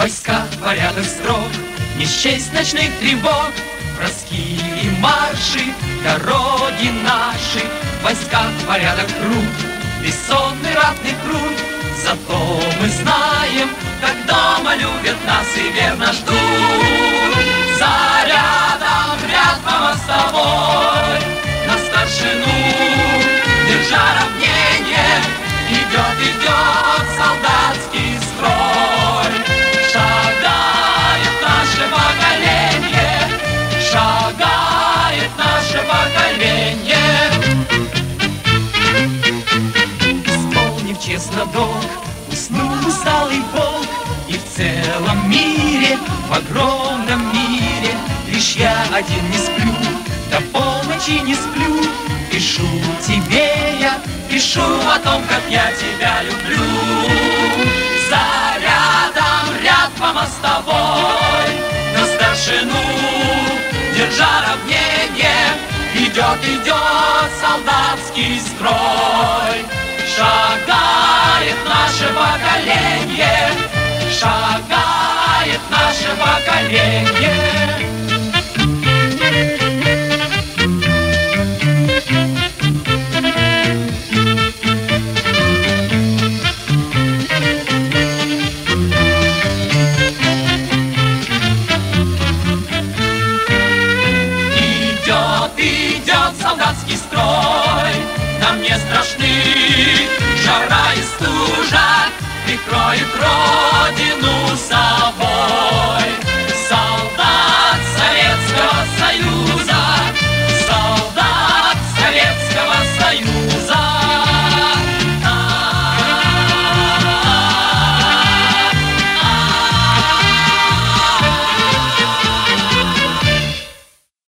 войска, порядок, строг, не счесть ночных тревог, броски и марши, дороги наши, войска, порядок, труд, бессонный ратный труд. Зато мы знаем, как дома любят нас и верно ждут. Зарядом ряд по мостовой, на старшину, держа равнение, идет солдатский строй. Шагает наше поколение, шагает наше поколение. Исполнив честно долг, уснул усталый волк, и в целом мире, в огромном мире, лишь я один не сплю, до полночи не сплю. Пишу тебе я, пишу о том, как я тебя люблю. Зарядом ряд по мостовой, на старшину, держа равнение, идет солдатский строй. Шагает наше поколение, шагает наше поколение.